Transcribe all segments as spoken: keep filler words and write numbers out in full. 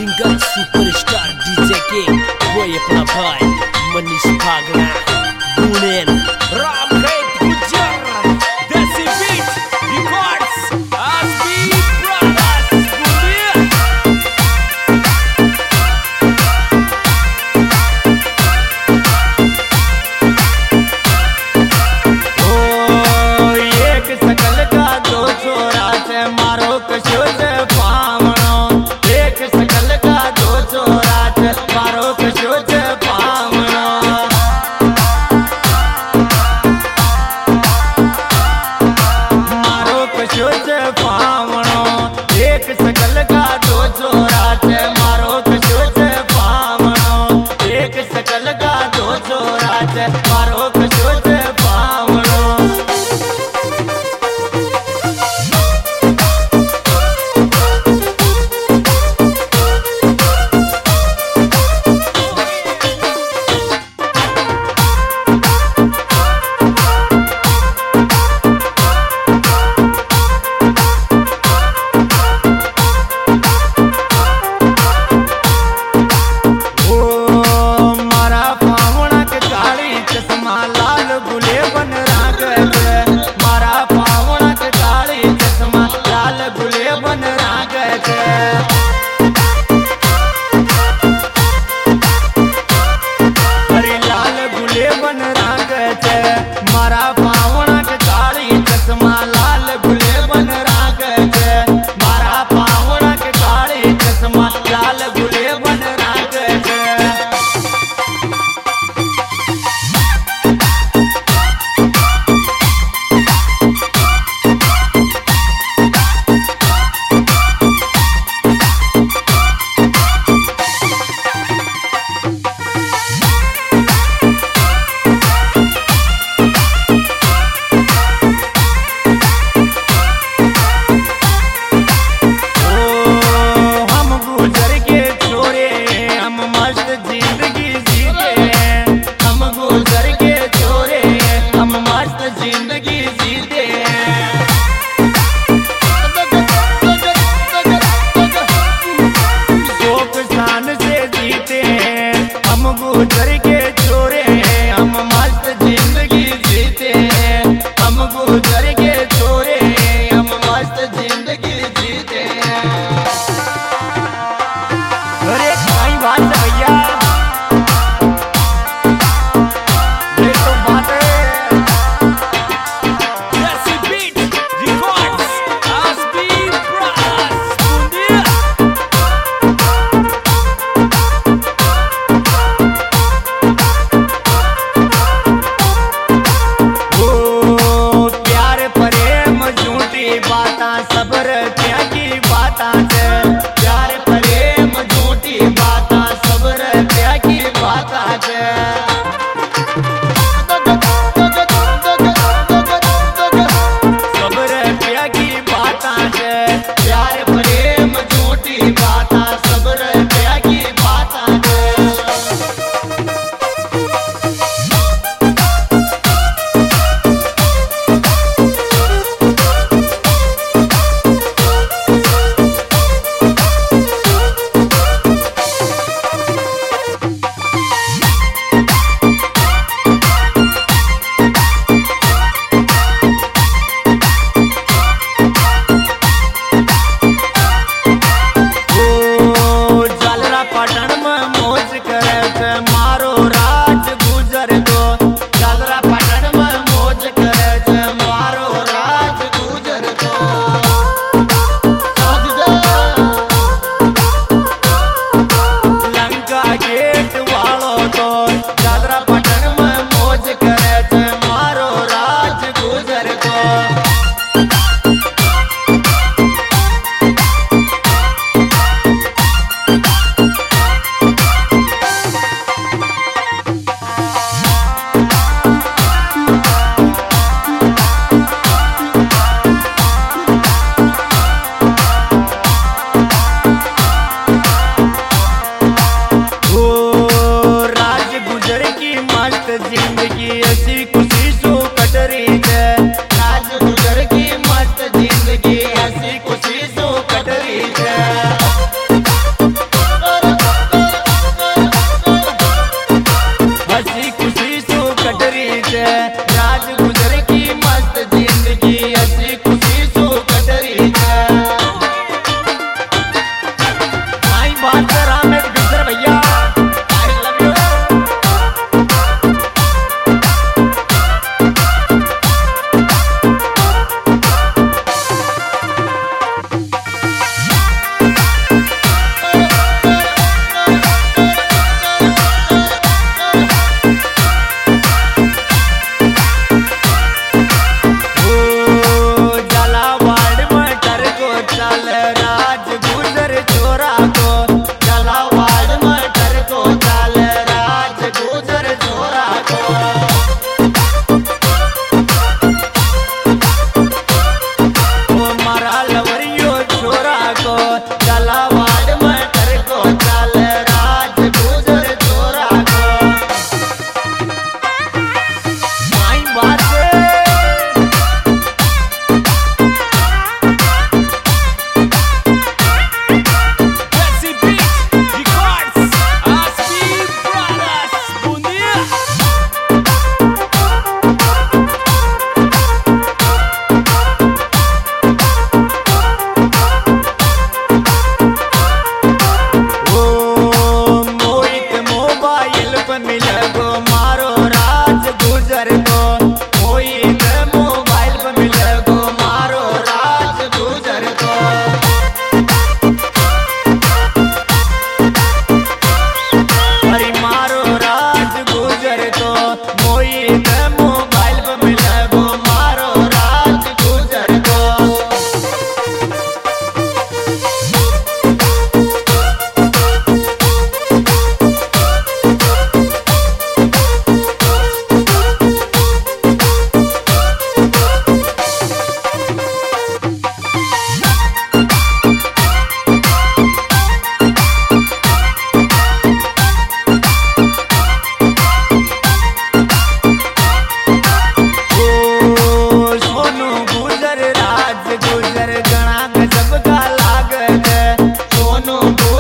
Singer superstar DJ king वो अपना भाई मनीष भागना गुनेन रामखेत गुज्जर देसी बीट रिकॉर्ड्स आसबी ब्रदर्स गुनिया। ओ एक सकल का दो छोरा से मारो कशो से पावनो, एक सकल का दो छोरा से मारो कशो से पावनो। मारो कशो से पावनो, एक सकल का दो छोरा से मारो कशो से पावनो, एक सकल का दो छोरा से मारो कशो से पावनो। मारा पावना के काली चश्मा लाल गुले बन राग है, मारा पावना के काली चश्मा लाल गुले बन राग है। गुजर के छोरे हम मस्त जिंदगी जीते हैं, हम गुजर के छोरे हम मस्त जिंदगी जीते हैं। अरे कई बात है भैया, ये तो बात है। देसी बीट रिकॉर्ड्स आसबी ब्रदर्स गुनिया।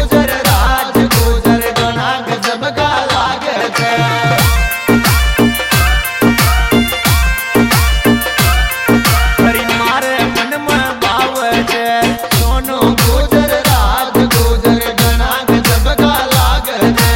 गुजर राज गुजर गणा गजब का लागे छे हरी मारे मन में भाव छे सोनू गुजर राज गुजर गणा गजब का लागे छे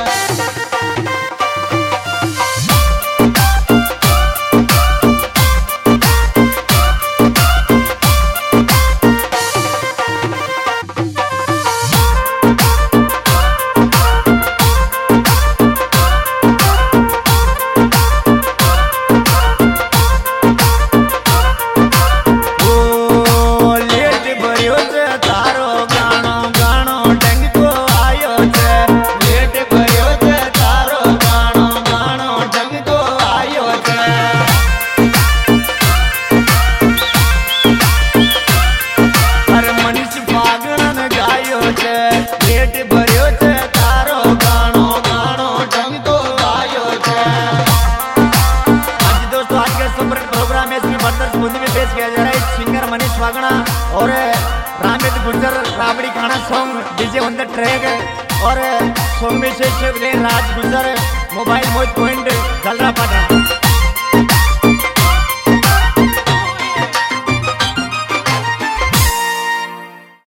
सिंगर मनीष वागणा और रामेद गुजर राबड़ी खाना song DJ on the track और सॉन्ग में से राज गुजर मोबाइल मोहित पॉइंट जलरा पाटा।